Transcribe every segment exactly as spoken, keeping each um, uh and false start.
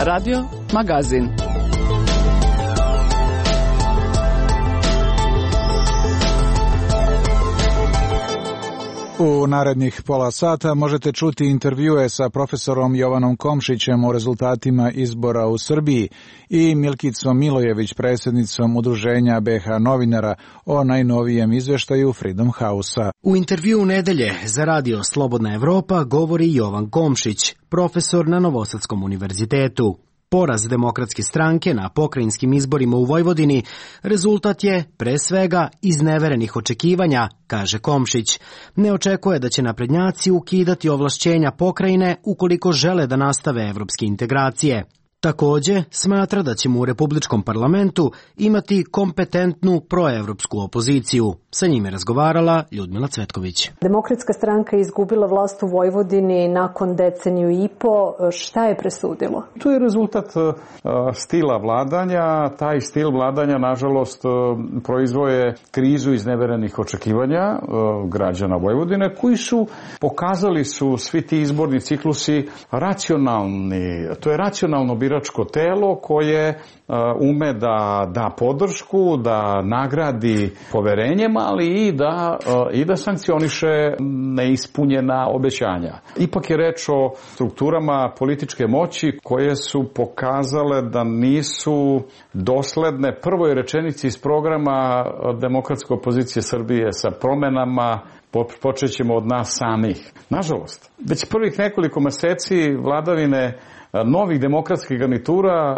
Radio Magazin. U narednih pola sata možete čuti intervjue sa profesorom Jovanom Komšićem o rezultatima izbora u Srbiji i Milkicom Milojević, predsjednicom Udruženja B H novinara, o najnovijem izveštaju Freedom House-a. U intervjuu nedelje za radio Slobodna Evropa govori Jovan Komšić, profesor na Novosadskom univerzitetu. Poraz Demokratske stranke na pokrajinskim izborima u Vojvodini rezultat je, pre svega, izneverenih očekivanja, kaže Komšić. Ne očekuje da će naprednjaci ukidati ovlašćenja pokrajine ukoliko žele da nastave evropske integracije. Takođe, smatra da ćemo u Republičkom parlamentu imati kompetentnu proevropsku opoziciju. Sa njime razgovarala Ljudmila Cvetković. Demokratska stranka je izgubila vlast u Vojvodini nakon deceniju i po. Šta je presudilo? To je rezultat uh, stila vladanja. Taj stil vladanja, nažalost, uh, proizvoje krizu izneverenih očekivanja uh, građana Vojvodine, koji su pokazali su svi ti izborni ciklusi racionalni. To je racionalno biračko telo koje uh, ume da da podršku, da nagradi poverenjem, ali i da, i da sankcioniše neispunjena obećanja. Ipak je reč o strukturama političke moći koje su pokazale da nisu dosledne prvoj rečenici iz programa Demokratske opozicije Srbije sa promenama. Počet ćemo od nas samih. Nažalost, već prvih nekoliko meseci vladavine novih demokratskih garnitura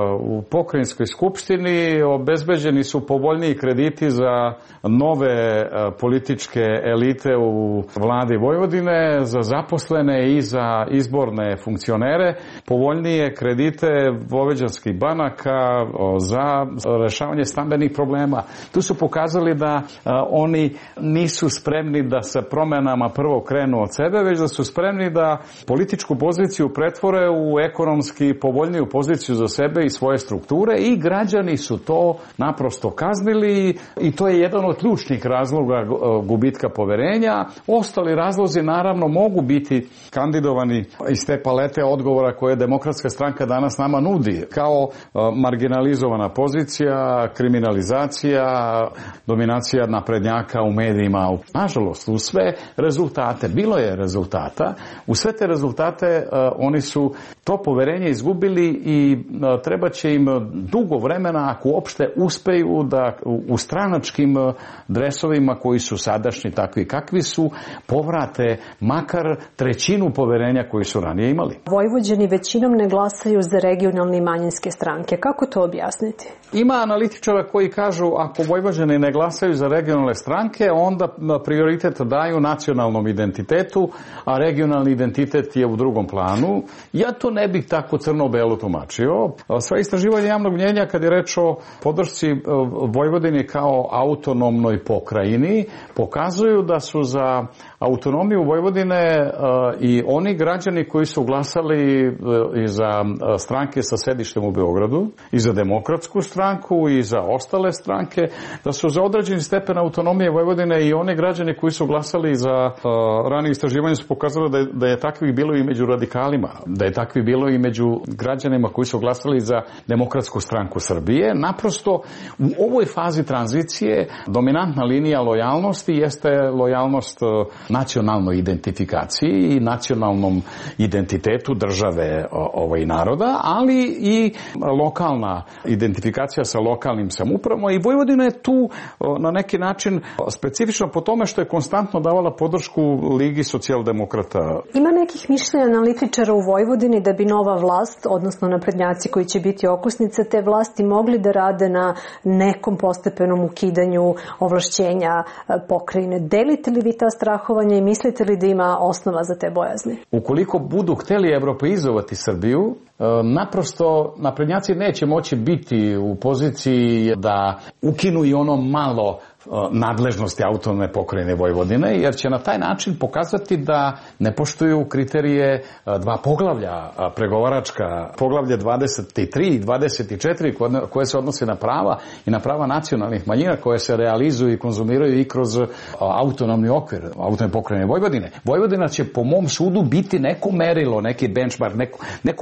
u pokrajinskoj skupštini obezbeđeni su povoljniji krediti za nove političke elite u vladi Vojvodine, za zaposlene i za izborne funkcionere, povoljnije kredite vojvođanskih banaka za rešavanje stambenih problema. Tu su pokazali da oni nisu spremni da sa promenama prvo krenu od sebe, već da su spremni da političku poziciju pretvore u ekonomski povoljniju poziciju za sebe i svoje strukture, i građani su to naprosto kaznili i to je jedan od ključnih razloga gubitka poverenja. Ostali razlozi naravno mogu biti kandidovani iz te palete odgovora koje Demokratska stranka danas nama nudi, kao marginalizovana pozicija, kriminalizacija, dominacija naprednjaka u medijima. Nažalost, u sve rezultate, bilo je rezultata, u sve te rezultate oni su to poverenje izgubili i treba će im dugo vremena, ako uopšte uspeju da u stranačkim dresovima koji su sadašnji takvi kakvi su, povrate makar trećinu poverenja koji su ranije imali. Vojvođani većinom ne glasaju za regionalne i manjinske stranke. Kako to objasniti? Ima analitičara koji kažu ako Vojvođani ne glasaju za regionalne stranke, onda prioritet daju nacionalnom identitetu, a regionalni identitet je u drugom planu. Ja to ne bih tako crno-belo tumačio. Sve istraživanje javnog mnjenja kad je reč o podršci Vojvodini kao autonomnoj pokrajini pokazuju da su za autonomiju Vojvodine i oni građani koji su glasali i za stranke sa sedištem u Beogradu, i za Demokratsku stranku i za ostale stranke, da su za određeni stepen autonomije Vojvodine i oni građani koji su glasali za ranije istraživanje su pokazali da je, da je takvih bilo i među radikalima, da je takvih bilo i među građanima koji su glasali za Demokratsku stranku Srbije. Naprosto u ovoj fazi tranzicije dominantna linija lojalnosti jeste lojalnost nacionalnoj identifikaciji i nacionalnom identitetu države ovaj naroda, ali i lokalna identifikacija sa lokalnim samoupravama, i Vojvodina je tu na neki način specifično po tome što je konstantno davala podršku Ligi socijaldemokrata. Ima nekih mišljenja analitičara u Vojvodini da bi nova vlast, odnosno naprednjaci koji će biti okosnica te vlasti, mogli da rade na nekom postepenom ukidanju ovlašćenja pokrajine. Delite li vi ta strahovanja i mislite li da ima osnova za te bojazni? Ukoliko budu hteli evropeizovati Srbiju, naprosto naprednjaci neće moći biti u poziciji da ukinu i ono malo nadležnosti autonomne pokrajine Vojvodine, jer će na taj način pokazati da ne poštuju kriterije dva poglavlja pregovaračka, poglavlje dvadeset tri i dvadeset četiri koje se odnose na prava i na prava nacionalnih manjina koje se realizuju i konzumiraju i kroz autonomni okvir autonomne pokrajine Vojvodine. Vojvodina će po mom sudu biti neko merilo, neki benchmark, neko, neko merilo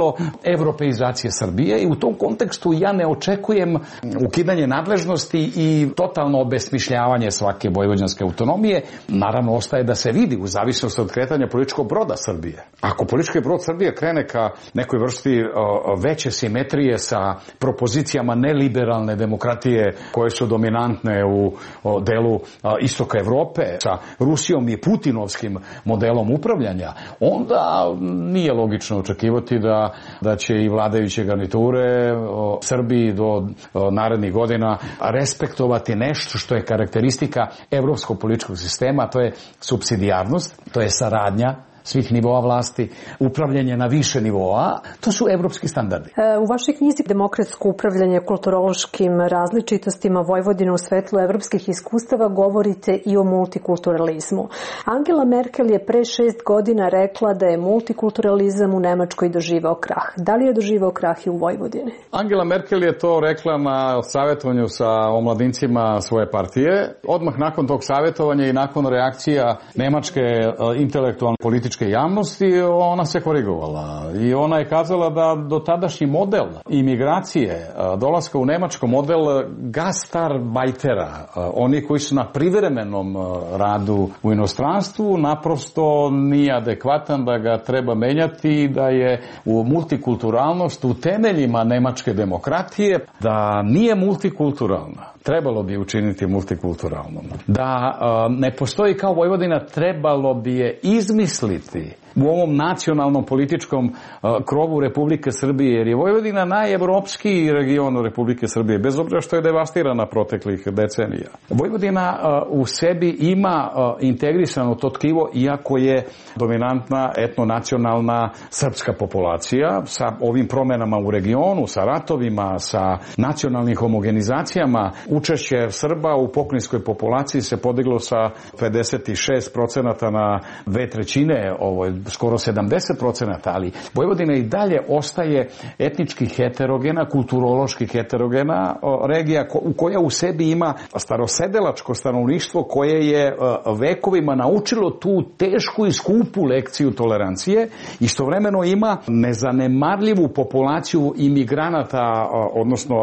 dovelo evropeizacije Srbije i u tom kontekstu ja ne očekujem ukidanje nadležnosti i totalno obesmišljavanje svake vojvođanske autonomije. Naravno, ostaje da se vidi u zavisnosti od kretanja političkog broda Srbije. Ako politički brod Srbije krene ka nekoj vrsti o, veće simetrije sa propozicijama neliberalne demokratije koje su dominantne u o, delu o, istoka Evrope, sa Rusijom i putinovskim modelom upravljanja, onda nije logično očekivati da, da će i vladajuće garniture o, Srbiji do o, narednih godina respektovati nešto što je karakteristika evropskog političkog sistema, to je supsidijarnost, to je saradnja svih nivoa vlasti, upravljanje na više nivoa, to su evropski standardi. U vašoj knjizi Demokratsko upravljanje kulturološkim različitostima Vojvodine u svetlu evropskih iskustava govorite i o multikulturalizmu. Angela Merkel je pre šest godina rekla da je multikulturalizam u Nemačkoj doživao krah. Da li je doživao krah i u Vojvodini? Angela Merkel je to rekla na savjetovanju sa omladincima svoje partije. Odmah nakon tog savjetovanja i nakon reakcija nemačke intelektualne političke javnosti, ona se korigovala i ona je kazala da do tadašnji model imigracije, dolaska u Nemačko, model gastarbajtera, oni koji su na privremenom radu u inostranstvu, naprosto nije adekvatan, da ga treba menjati i da je u multikulturalnost u temeljima nemačke demokratije, da nije multikulturalna. Trebalo bi učiniti multikulturalnom. Da uh, ne postoji kao Vojvodina, trebalo bi je izmisliti u ovom nacionalnom političkom uh, krovu Republike Srbije, jer je Vojvodina najevropskiji region Republike Srbije, bez obzira što je devastirana proteklih decenija. Vojvodina uh, u sebi ima uh, integrisano to tkivo, iako je dominantna etnonacionalna srpska populacija, sa ovim promenama u regionu, sa ratovima, sa nacionalnim homogenizacijama. Učešće Srba u pokrajinskoj populaciji se podiglo sa pedeset šest procenata na dve trećine, ovo je skoro sedamdeset procenata, ali Vojvodina i dalje ostaje etnički heterogena, kulturološki heterogena regija koja u sebi ima starosedelačko stanovništvo koje je vekovima naučilo tu tešku i skupu lekciju tolerancije. Istovremeno ima nezanemarljivu populaciju imigranata, odnosno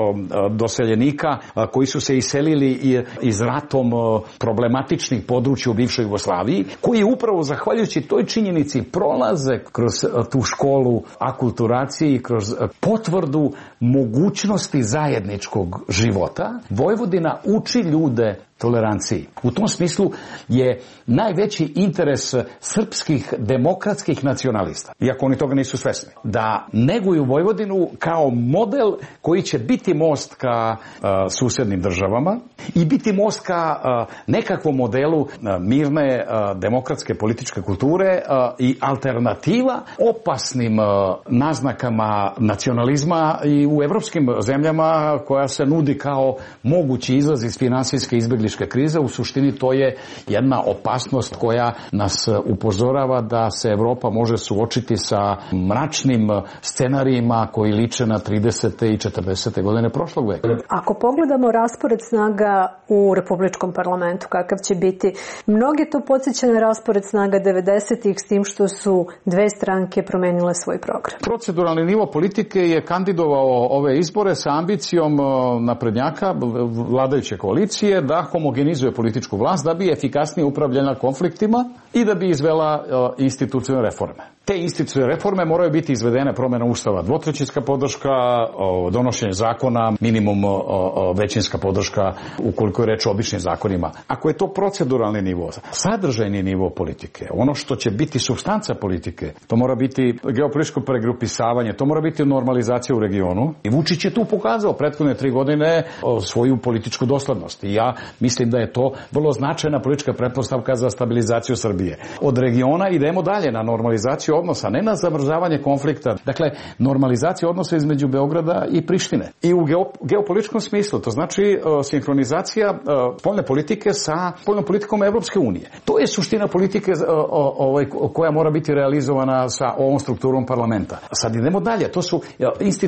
doseljenika koji su se iselili iz ratom problematičnih područja u bivšoj Jugoslaviji, koji upravo zahvaljujući toj činjenici prolaze kroz tu školu akulturacije i kroz potvrdu mogućnosti zajedničkog života. Vojvodina uči ljude toleranciji. U tom smislu je najveći interes srpskih demokratskih nacionalista, iako oni toga nisu svesni, da neguju Vojvodinu kao model koji će biti most ka uh, susednim državama i biti most ka uh, nekakvom modelu uh, mirne uh, demokratske političke kulture uh, i alternativa opasnim uh, naznakama nacionalizma i u evropskim zemljama koja se nudi kao mogući izlaz iz finansijske izbjegličke krize. U suštini to je jedna opasnost koja nas upozorava da se Evropa može suočiti sa mračnim scenarijima koji liče na tridesete i četrdesete godine prošlog veka. Ako pogledamo raspored snaga u Republičkom parlamentu, kakav će biti, mnoge to podsjeća na raspored snaga devedesetih, s tim što su dve stranke promenile svoj program. Proceduralni nivo politike je kandidovao ove izbore sa ambicijom naprednjaka, vladajuće koalicije, da homogenizuje političku vlast, da bi efikasnije upravljala konfliktima i da bi izvela institucionalne reforme. Te institucionalne reforme moraju biti izvedene promjena ustava, dvotrećinska podrška, donošenje zakona, minimum većinska podrška ukoliko je reč o običnim zakonima. Ako je to proceduralni nivo, sadržajni nivo politike, ono što će biti supstanca politike, to mora biti geopolitičko pregrupisavanje, to mora biti normalizacija u regionu. I Vučić je tu pokazao prethodne tri godine svoju političku doslednost. I ja mislim da je to vrlo značajna politička pretpostavka za stabilizaciju Srbije. Od regiona idemo dalje na normalizaciju odnosa, ne na zamrzavanje konflikta. Dakle, normalizacija odnosa između Beograda i Prištine. I u geopolitičkom smislu, to znači uh, sinhronizacija uh, spoljne politike sa spoljnom politikom Evropske unije. To je suština politike uh, ovaj, koja mora biti realizovana sa ovom strukturom parlamenta. Sad idemo dalje. To su uh, institucionalne reforme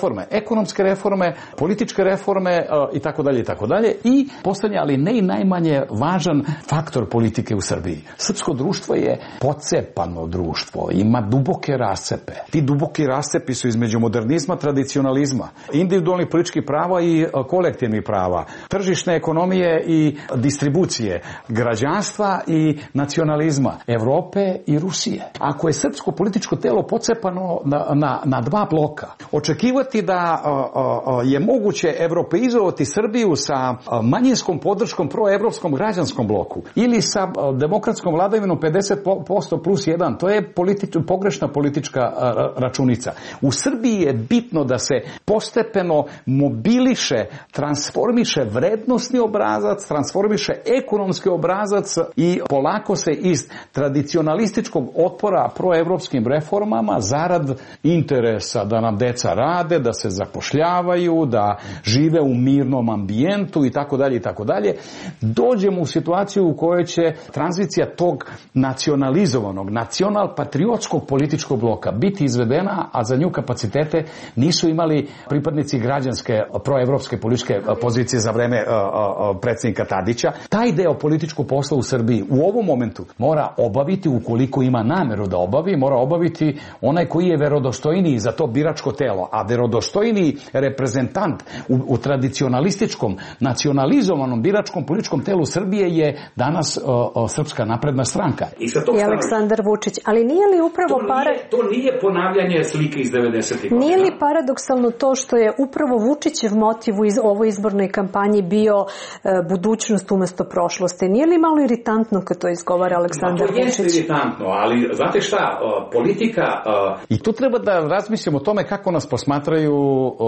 reforme, ekonomske reforme, političke reforme i tako dalje i tako dalje i poslednje, ali ne i najmanje važan faktor politike u Srbiji. Srpsko društvo je pocepano društvo, ima duboke rascepe. Ti duboki rascepi su između modernizma, tradicionalizma, individualnih političkih prava i kolektivnih prava, tržišne ekonomije i distribucije, građanstva i nacionalizma, Evrope i Rusije. Ako je srpsko političko telo pocepano na, na, na dva bloka, očekivati da a, a, je moguće evropeizovati Srbiju sa manjinskom podrškom proevropskom građanskom bloku ili sa demokratskom vladavinom pedeset posto plus jedan, to je politi, pogrešna politička a, računica. U Srbiji je bitno da se postepeno mobiliše, transformiše vrednosni obrazac, transformiše ekonomski obrazac i polako se iz tradicionalističkog otpora proevropskim reformama zarad interesa da nam deca rade, da se zapošljavaju, da žive u mirnom ambijentu i tako dalje i tako dalje, dođemo u situaciju u kojoj će tranzicija tog nacionalizovanog, nacional-patriotskog političkog bloka biti izvedena, a za nju kapacitete nisu imali pripadnici građanske proevropske političke pozicije za vreme predsjednika Tadića. Taj deo političkog posla u Srbiji u ovom momentu mora obaviti, ukoliko ima nameru da obavi, mora obaviti onaj koji je verodostojniji za to biračko telo, a verodostojniji reprezentant u, u tradicionalističkom, nacionalizovanom biračkom političkom telu Srbije je danas o, o, Srpska napredna stranka. I, I Aleksandar Vučić. Ali nije li upravo to para... nije, to nije ponavljanje slike iz devedesetih godina. Nije li paradoksalno to što je upravo Vučićev motiv u iz, ovoj izbornoj kampanji bio e, budućnost umesto prošlosti? Nije li malo iritantno kad to izgovara Aleksandar Vučić? To jeste iritantno, ali znate šta, politika... I tu treba da razmislimo o tome kako nas posmatraju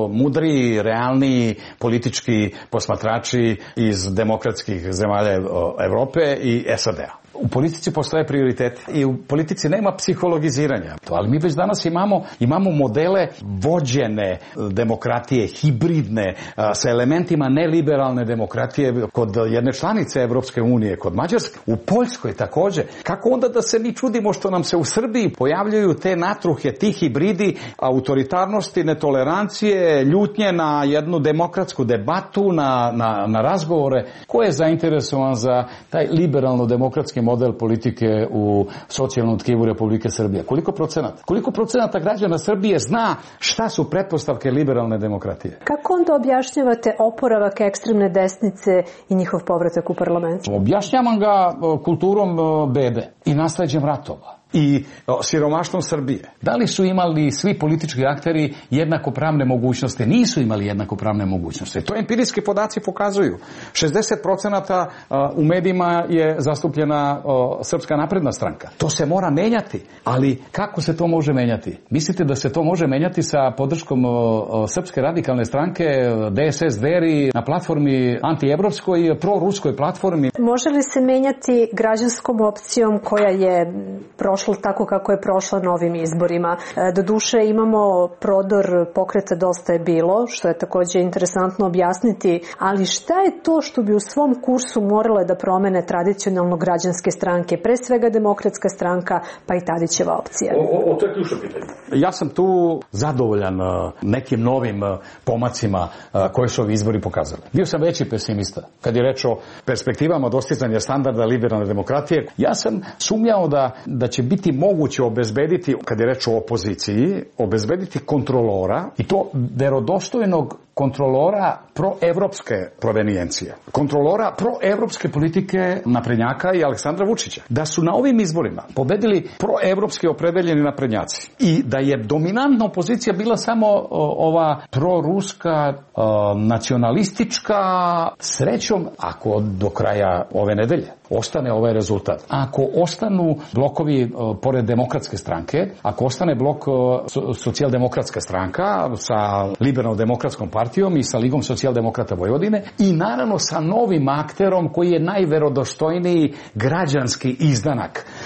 mudri, realni politički posmatrači iz demokratskih zemalja Evrope i S A D-a. U politici postoje prioriteti i u politici nema psihologiziranja. Ali mi već danas imamo, imamo modele vođene demokratije, hibridne, sa elementima neliberalne demokratije kod jedne članice Evropske unije, kod Mađarske, u Poljskoj takođe. Kako onda da se mi čudimo što nam se u Srbiji pojavljuju te natruhe, ti hibridi autoritarnosti, netolerancije, ljutnje na jednu demokratsku debatu, na, na, na razgovore? Ko je zainteresovan za taj liberalno-demokratski model politike u socijalnom tkivu Republike Srbije? Koliko procenata? Koliko procenata građana Srbije zna šta su pretpostavke liberalne demokratije? Kako onda objašnjavate oporavak ekstremne desnice i njihov povratak u parlament? Objašnjavam ga kulturom bede i nasleđem ratova i siromaštvom Srbije. Da li su imali svi politički akteri jednakopravne mogućnosti? Nisu imali jednakopravne mogućnosti. To empirijski podaci pokazuju. šezdeset procenata u medijima je zastupljena Srpska napredna stranka. To se mora menjati. Ali kako se to može menjati? Mislite da se to može menjati sa podrškom Srpske radikalne stranke, D S S Dveri, na platformi antievropskoj, proruskoj platformi? Može li se menjati građanskom opcijom koja je prošla tako kako je prošla na ovim izborima? Doduše imamo prodor pokreta Dosta je bilo, što je takođe interesantno objasniti, ali šta je to što bi u svom kursu morale da promene tradicionalno građanske stranke, pre svega Demokratska stranka, pa i Tadićeva opcija? O, o, o to je ključno pitanje. Ja sam tu zadovoljan nekim novim pomacima koje su ovi izbori pokazali. Bio sam veći pesimista kad je reč o perspektivama dostizanja standarda liberalne demokratije. Ja sam sumnjao da, da će biti moguće obezbediti, kad je reč o opoziciji, obezbediti kontrolora, i to verodostojnog kontrolora proevropske provenijencije, kontrolora proevropske politike naprednjaka i Aleksandra Vučića. Da su na ovim izborima pobedili proevropski opredeljeni naprednjaci i da je dominantna opozicija bila samo o, ova proruska, o, nacionalistička, srećom, ako do kraja ove nedelje ostane ovaj rezultat. Ako ostanu blokovi o, pored Demokratske stranke, ako ostane blok o, so, socijaldemokratska stranka sa liberalno-demokratskom partijom i sa Ligom socijaldemokrata Vojvodine i naravno sa novim akterom koji je najverodostojniji građanski izdanak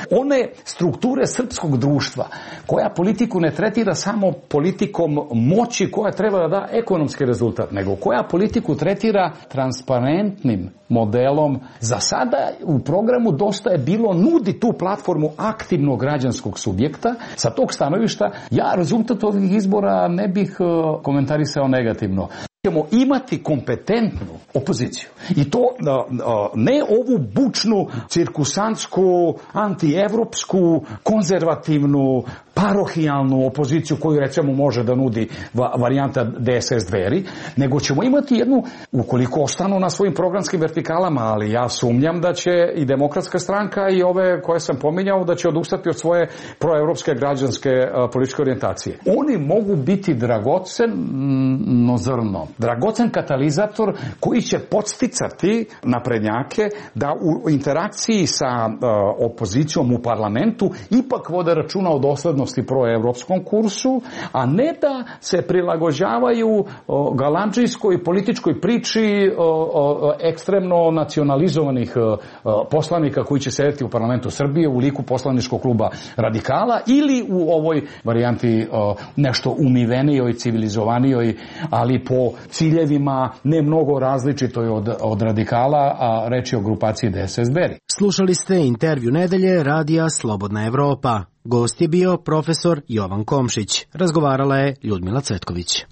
one strukture srpskog društva koja politiku ne tretira samo politikom moći koja treba da da ekonomski rezultat, nego koja politiku tretira transparentnim modelom. Za sada u programu Dosta je bilo nudi tu platformu aktivnog građanskog subjekta. Sa tog stanovišta ja rezultat ovih izbora ne bih komentarisao negativno. Ćemo imati kompetentnu opoziciju. I to ne ovu bučnu, cirkusantsku, antievropsku, konzervativnu, parohijalnu opoziciju koju recimo može da nudi varijanta D S S Dveri, nego ćemo imati jednu, ukoliko ostanu na svojim programskim vertikalama, ali ja sumnjam da će i Demokratska stranka i ove koje sam pominjao da će odustati od svoje proevropske građanske političke orijentacije. Oni mogu biti dragoceno zrno, dragocen katalizator koji će podsticati naprednjake da u interakciji sa opozicijom u parlamentu ipak vode računa o doslednosti proevropskom kursu, a ne da se prilagođavaju galandžijskoj političkoj priči ekstremno nacionalizovanih poslanika koji će sedeti u parlamentu Srbije u liku poslaničkog kluba Radikala ili u ovoj varijanti nešto umivenijoj, civilizovanijoj, ali po ciljevima ne mnogo različitoj od, od Radikala, a reč je o grupaciji D S S Dveri. Slušali ste intervju nedelje radija Slobodna Evropa. Gost je bio profesor Jovan Komšić. Razgovarala je Ljudmila Cvetković.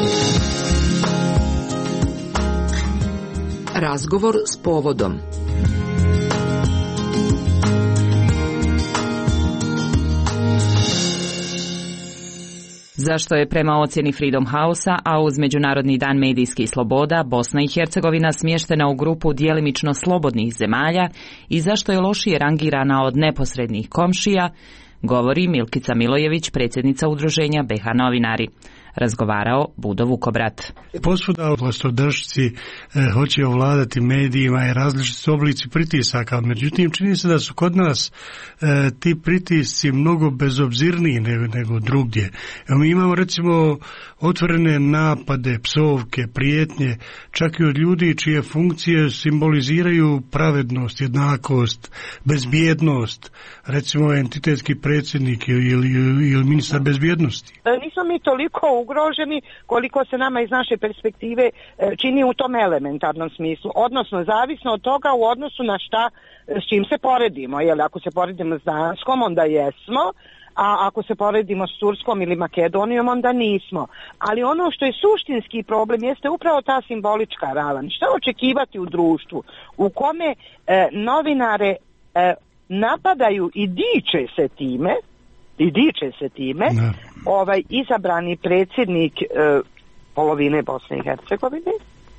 Razgovor s povodom. Zašto je prema ocjeni Freedom House-a, a uz Međunarodni dan medijskih sloboda, Bosna i Hercegovina smještena u grupu djelimično slobodnih zemalja i zašto je lošije rangirana od neposrednih komšija, govori Milkica Milojević, predsjednica udruženja B H Novinari. Razgovarao Budo Vukobrat. Posvuda vlastodržci e, hoće ovladati medijima i različiti oblici pritisaka, međutim čini se da su kod nas e, ti pritisci mnogo bezobzirniji nego, nego drugdje. Evo, mi imamo recimo otvorene napade, psovke, prijetnje, čak i od ljudi čije funkcije simboliziraju pravednost, jednakost, bezbjednost, recimo entitetski predsjednik ili, ili, ili ministar bezbjednosti. Nismo mi toliko ugroženi koliko se nama iz naše perspektive čini u tom elementarnom smislu, odnosno zavisno od toga u odnosu na šta s čim se poredimo. Jer ako se poredimo s Danskom, onda jesmo, a ako se poredimo s Turskom ili Makedonijom, onda nismo. Ali ono što je suštinski problem jeste upravo ta simbolička ravan. Šta očekivati u društvu u kome e, novinare e, napadaju i diče se time, i diče se time, ne. ovaj izabrani predsjednik e, polovine Bosne i Hercegovine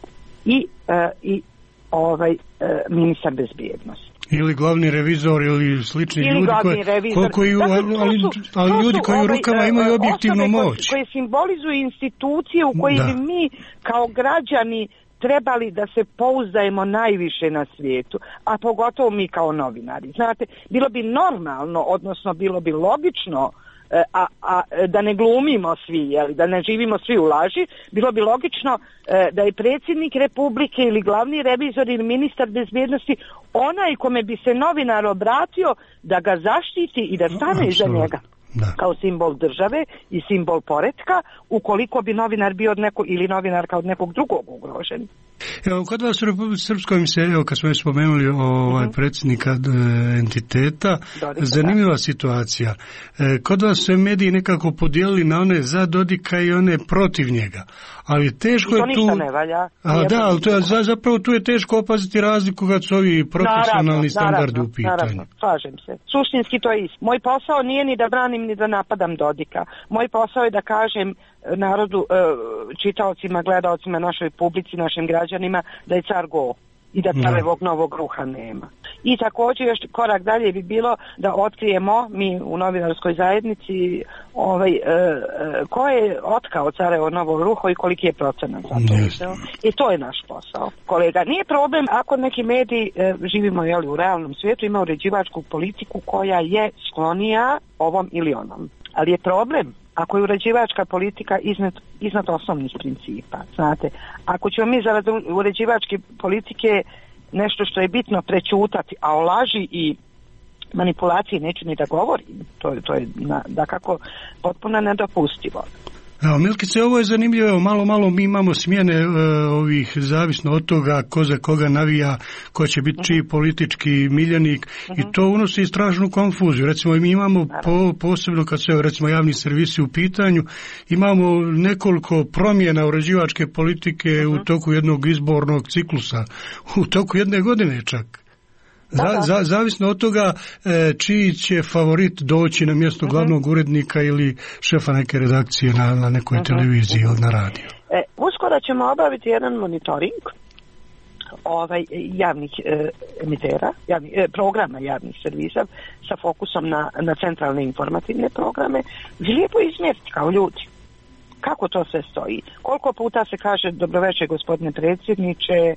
i, e, i ovaj e, ministar bezbjednosti. Ili glavni revizor ili slični ili ljudi koji, revizor. koji, dakle, ali, ali su, ljudi koji u rukama ovaj, imaju objektivnu moć. Koje, koje simbolizuju institucije u koje bi mi kao građani trebali da se pouzdajemo najviše na svijetu, a pogotovo mi kao novinari. Znate, bilo bi normalno, odnosno bilo bi logično, a, a da ne glumimo svi, jeli, da ne živimo svi u laži, bilo bi logično da je predsjednik Republike ili glavni revizor ili ministar bezbjednosti onaj kome bi se novinar obratio da ga zaštiti i da stane iza njega. Da. Kao simbol države i simbol poretka, ukoliko bi novinar bio od neko, ili novinarka od nekog drugog ugrožen. Evo, kod vas u Republici Srpskoj mi se, evo, kad smo već spomenuli ovaj uh-huh. predsjednika e, entiteta, Dodika, zanimljiva da. situacija. E, kod vas se mediji nekako podijelili na one za Dodika i one protiv njega. Ali teško je tu... ne valja. A da, ali to je, zapravo tu je teško opaziti razliku kad su ovi profesionalni naravno, standardi naravno, u pitanju. Naravno, slažem se. Suštinski to je isto. Moj posao nije ni da branim ni da napadam Dodika. Moj posao je da kažem narodu, čitaocima, gledaocima, našoj publici, našim građanima da je car go i da carevog novog ruha nema. I također još korak dalje bi bilo da otkrijemo mi u novinarskoj zajednici ovaj, e, ko je otkao carevo novo ruho i koliki je procenat za to. I to je naš posao. Kolega, nije problem ako neki mediji, e, živimo jeli, u realnom svijetu, ima uređivačku politiku koja je sklonija ovom ili onom. Ali je problem ako je uređivačka politika iznad, iznad osnovnih principa. Znate, ako ćemo mi zarad uređivačke politike nešto što je bitno prečutati, a o laži i manipulaciji neću ni da govorim. To, to je na, dakako potpuno nedopustivo. Evo, Milkice, ovo je zanimljivo, evo, malo, malo mi imamo smjene e, ovih, zavisno od toga ko za koga navija, ko će biti čiji politički miljenik uh-huh. i to unosi strašnu konfuziju. Recimo, mi imamo po, posebno kad su, recimo, javni servisi u pitanju, imamo nekoliko promjena uređivačke politike uh-huh. u toku jednog izbornog ciklusa, u toku jedne godine čak. Za, za, zavisno od toga e, čiji će favorit doći na mjesto uh-huh. glavnog urednika ili šefa neke redakcije na, na nekoj uh-huh. televiziji ili na radiju. E, uskoro ćemo obaviti jedan monitoring ovaj, javnih e, emitera, javnih, e, programa javnih servisa sa fokusom na, na centralne informativne programe, lijepo izmjeriti kao ljudi. Kako to sve stoji? Koliko puta se kaže dobroveče gospodine predsjedniče,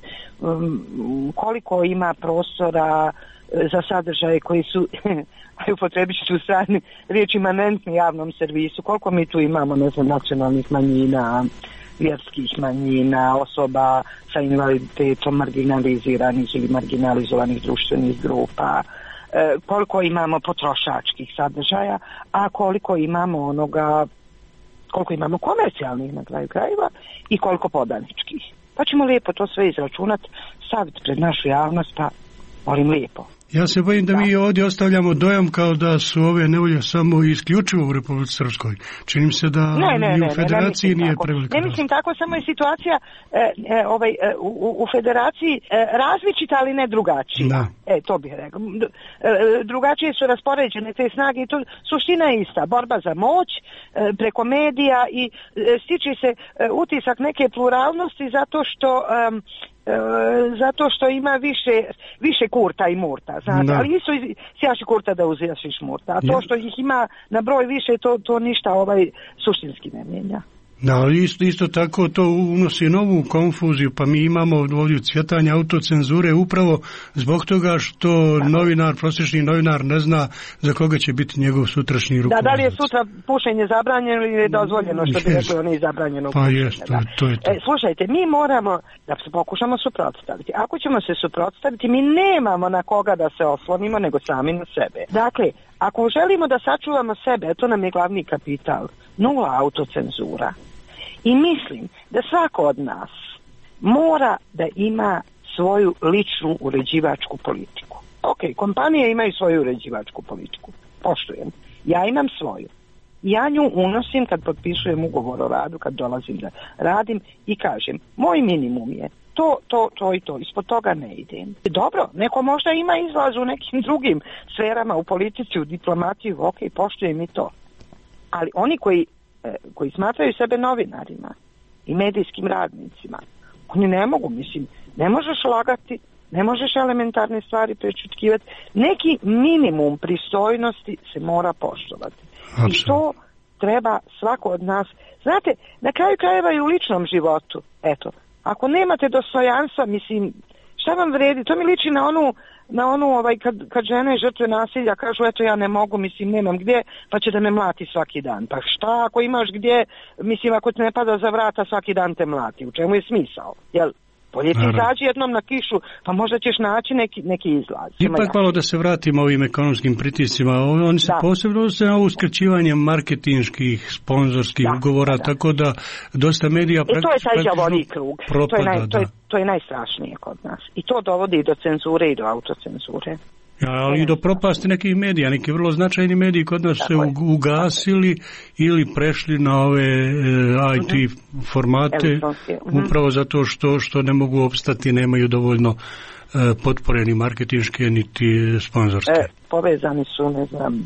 um, koliko ima prostora za sadržaje koji su, a upotrebit ću strani riječ imanentni javnom servisu, koliko mi tu imamo, ne znam, nacionalnih manjina, vjerskih manjina, osoba sa invaliditetom, marginaliziranih ili marginalizovanih društvenih grupa, e, koliko imamo potrošačkih sadržaja, a koliko imamo onoga koliko imamo komercijalnih na kraju krajeva i koliko podaničkih. Pa ćemo lijepo to sve izračunati, staviti pred našu javnost, pa molim lijepo. Ja se bojim da, da mi ovdje ostavljamo dojam kao da su ove nevolje samo i isključivo u Republici Srpskoj. Čini mi se da ne, ne, i u federaciji ne, ne, nije tako. prevelika. Ne mislim tako, samo je situacija e, e, ovaj, e, u, u federaciji e, različita, ali ne drugačija. Da. E, to bih rekao. E, drugačije su raspoređene te snage i to suština je ista. Borba za moć e, preko medija i e, stiče se e, utisak neke pluralnosti zato što e, zato što ima više više kurta i murta, znate, ali isto sjaši kurta da uzjašiš murta, a to što ih ima na broj više, to, to ništa ovaj suštinski ne mijenja. Da, ali isto, isto tako to unosi novu konfuziju, pa mi imamo ovdje cvjetanje autocenzure upravo zbog toga što da. novinar, prosječni novinar ne zna za koga će biti njegov sutrašnji rukovodilac. Da, da li je sutra pušenje zabranjeno ili je dozvoljeno, što bi rekao ono je zabranjeno. Pa jest, to, to je to. E, slušajte, mi moramo da se pokušamo suprotstaviti. Ako ćemo se suprotstaviti, mi nemamo na koga da se oslonimo, nego sami na sebe. Dakle, ako želimo da sačuvamo sebe, to nam je glavni kapital, nula autocenzura. I mislim da svako od nas mora da ima svoju ličnu uređivačku politiku. Ok, kompanije imaju svoju uređivačku politiku. Poštujem. Ja imam svoju. Ja nju unosim kad potpisujem ugovor o radu, kad dolazim da radim i kažem, moj minimum je to, to, to i to. Ispod toga ne idem. Dobro, neko možda ima izlaz u nekim drugim sferama, u politici, u diplomaciji, ok, poštujem i to. Ali oni koji koji smatraju sebe novinarima i medijskim radnicima, oni ne mogu, mislim, ne možeš lagati, ne možeš elementarne stvari prečutkivati, neki minimum pristojnosti se mora poštovati. Absolutno. I to treba svako od nas, znate, na kraju krajeva i u ličnom životu, eto, ako nemate dostojanstva, mislim, šta vam vredi, to mi liči na onu na onu ovaj kad, kad žene žrtve nasilja kažu eto ja ne mogu, mislim nemam gdje, pa će da me mlati svaki dan. Pa šta ako imaš gdje, mislim ako te ne pada za vrata svaki dan te mlati, u čemu je smisao? Jel, bolje ti izađi jednom na kišu, pa možda ćeš naći neki, neki izlaz. Ipak malo da se vratimo ovim ekonomskim pritiscima, oni se da. posebno se na uskraćivanje marketinških, sponzorskih da, ugovora, da. tako da dosta medija praktično... I to je taj đavolji krug, propada, to, je naj, da. to, je, to je najstrašnije kod nas. I to dovodi do cenzure i do autocenzure. Ja, ali i do propasti nekih medija, neki vrlo značajni mediji kod nas se ugasili ili prešli na ove e, I T uh-huh. formate, uh-huh. upravo zato što, što ne mogu opstati, nemaju dovoljno e, potpore ni marketinške, niti sponzorske. E, povezani su, ne znam,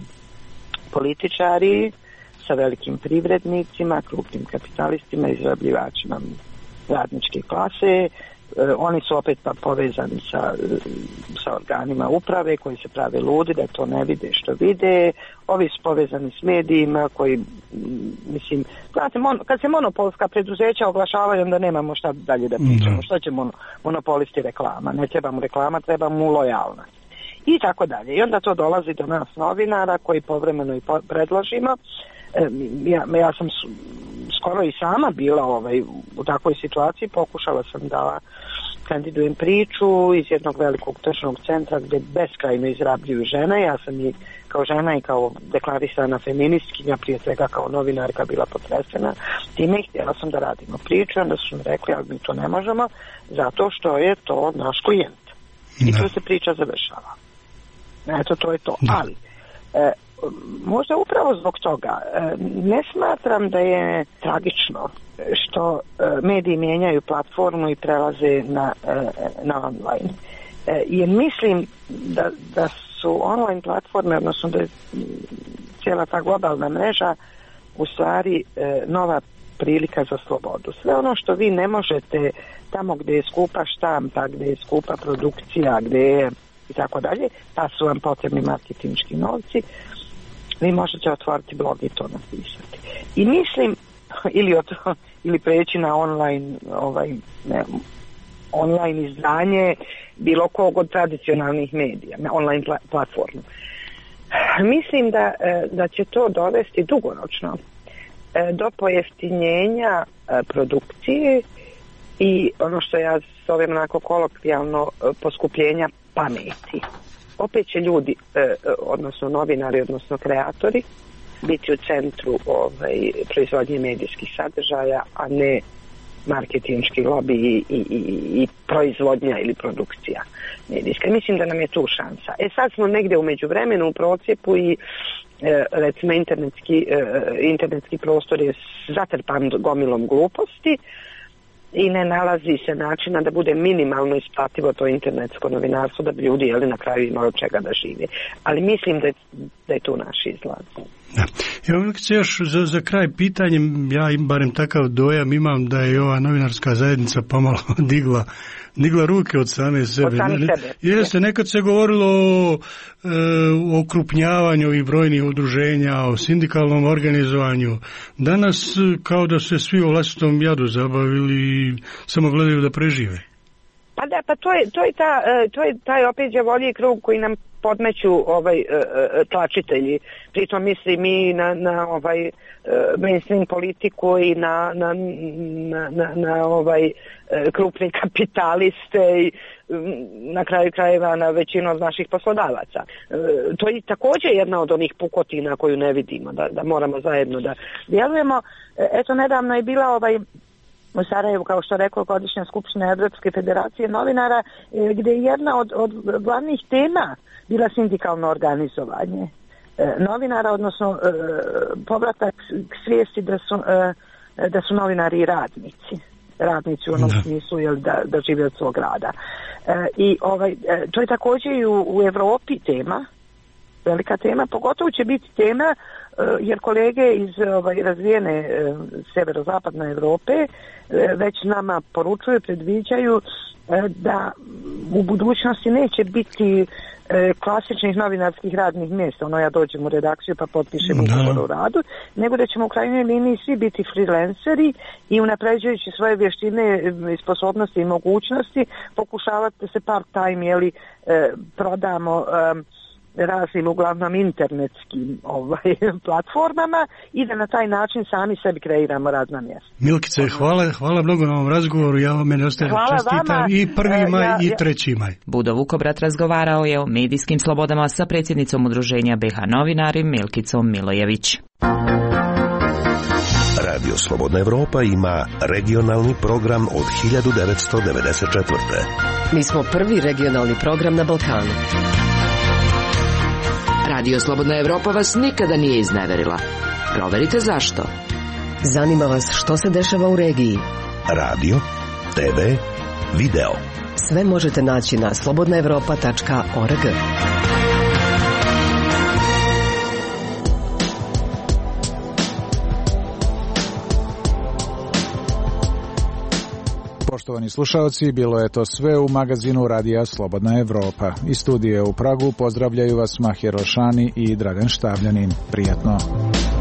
političari sa velikim privrednicima, krupnim kapitalistima, izrabljivačima radničke klase. Oni su opet pa povezani sa, sa organima uprave koji se prave ludi da to ne vide što vide. Ovi su povezani s medijima koji, mislim, znate, mon, kad se monopolska preduzeća oglašavaju, onda nemamo šta dalje da pričamo. Što će mon, monopolisti reklama? Ne trebamo reklama, trebamo lojalnost. I tako dalje. I onda to dolazi do nas novinara koji povremeno i po, predložimo. E, ja, ja sam skoro i sama bila ovaj, u takvoj situaciji, pokušala sam da kandidujem priču iz jednog velikog tržnog centra gdje beskrajno izrabljuju žene. Ja sam i kao žena i kao deklarisana feministkinja, prije svega kao novinarka, bila potresena time i htjela sam da radimo priču. Onda su mi rekli, ali mi to ne možemo, zato što je to naš klijent. I tu se priča završava. Eto, to je to. Da. Ali, e, možda upravo zbog toga e, ne smatram da je tragično što e, mediji mijenjaju platformu i prelaze na, e, na online. E, jer mislim da, da su online platforme, odnosno da je cijela ta globalna mreža u stvari e, nova prilika za slobodu. Sve ono što vi ne možete tamo gdje je skupa štampa, gdje je skupa produkcija, gdje je i tako dalje, pa su vam potrebni marketinški novci, vi možete otvoriti blog i to napisati. I mislim, ili, od, ili preći na online, ovaj, ne, online izdanje bilo kog od tradicionalnih medija, na online pla, platformu. Mislim da, da će to dovesti dugoročno do pojeftinjenja produkcije i ono što ja zovem onako kolokvijalno poskupljenja pameti. Opet će ljudi, odnosno novinari, odnosno kreatori, biti u centru ovaj, proizvodnje medijskih sadržaja, a ne marketinški lobby i, i, i, i proizvodnja ili produkcija medijska. Mislim da nam je tu šansa. E sad smo negdje u međuvremenu u procijepu i e, recimo internetski, e, internetski prostor je zatrpan gomilom gluposti i ne nalazi se načina da bude minimalno isplativo to internetsko novinarstvo, da bi ljudi jeli na kraju imali od čega da žive. Ali mislim da je, da je tu naš izlaz. Da. Evo se još za, za kraj pitanje, ja im barem takav dojam imam da je ova novinarska zajednica pomalo digla, digla ruke od same sebe. Od same sebe. Jeste, nekad se govorilo o, e, o okrupnjavanju i brojnih udruženja, o sindikalnom organizovanju. Danas kao da se svi u vlastitom jadu zabavili i samo gledaju da prežive. Pa da, pa to je, to je, ta, to je taj opet đavolji krug koji nam podmeću ovaj tlačitelji. Pritom mislim mi na, na ovaj mainstream politiku i na, na, na, na, na ovaj krupni kapitaliste i na kraju krajeva na većinu od naših poslodavaca. To je također jedna od onih pukotina koju ne vidimo, da, da moramo zajedno da djelujemo. Eto, nedavno je bila ovaj u Sarajevu, kao što rekao, godišnja skupština Evropske federacije novinara, gdje je jedna od, od glavnih tema bila sindikalno organizovanje novinara, odnosno povratak k svijesti da su, da su novinari i radnici. Radnici u onom da. smislu jel, da, da žive od svog rada. I ovaj, to je također i u, u Evropi tema, velika tema, pogotovo će biti tema jer kolege iz ovaj, razvijene severozapadne Europe već nama poručuju, predviđaju da u budućnosti neće biti klasičnih novinarskih radnih mjesta, ono ja dođem u redakciju pa potpišem ugovor o radu, nego da ćemo u krajnjoj liniji svi biti freelanceri i unapređujući svoje vještine i sposobnosti i mogućnosti pokušavati da se part-time jeli, prodamo raznim uglavnom internetskim ovaj, platformama i da na taj način sami sebi kreiramo radna mjesta. Milkice, hvala, hvala mnogo na ovom razgovoru, ja vam mene ostajem čestitam i prvi maj ja, i treći maj. Budo Vukobrat razgovarao je o medijskim slobodama sa predsjednicom udruženja B H Novinari Milkicom Milojević. Radio Slobodna Evropa ima regionalni program od hiljadu devetsto devedeset četvrte. Mi smo prvi regionalni program na Balkanu. Radio Slobodna Evropa vas nikada nije izneverila. Proverite zašto. Zanima vas što se dešava u regiji. Radio, te ve, video. Sve možete naći na slobodna evropa tačka org. Poštovani slušalci, bilo je to sve u magazinu Radija Slobodna Evropa. Iz studije u Pragu pozdravljaju vas Mahir Rošani i Dragan Štavljanin. Prijatno.